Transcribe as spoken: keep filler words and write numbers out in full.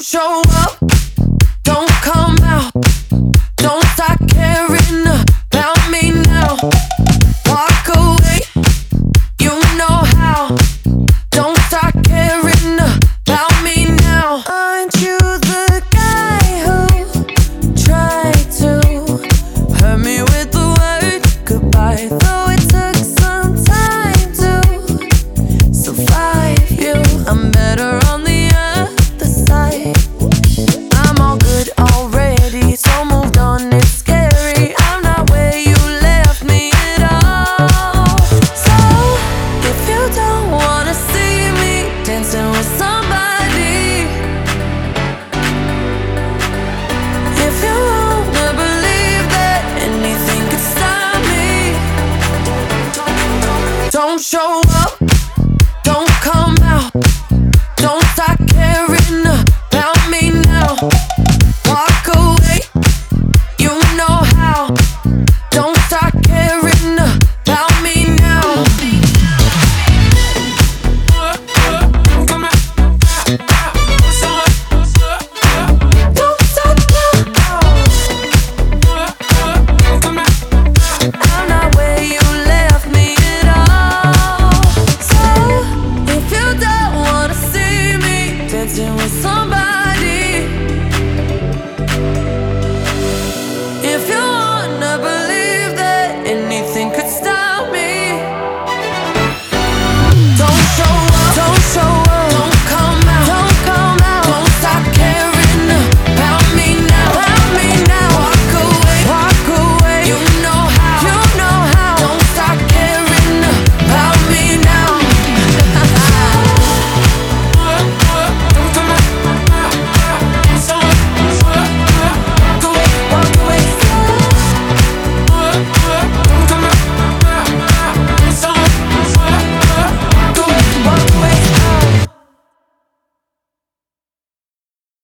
show up, don't come out, don't start caring about me now. Walk away, you know how. Don't start caring about me now. Aren't you the guy who tried to hurt me with the word goodbye? Though it took some time to survive you, I'm better on the other side. I'm all good already, so moved on, it's scary. I'm not where you left me at all. So, if you don't wanna see me dancing with somebody, if you wanna believe that anything could stop me, don't show up, don't come out, don't start caring about me now. Walk away, you know how. Don't start caring about me now. Don't stop now. I'm not where you left me at all. So if you don't wanna see me dancing with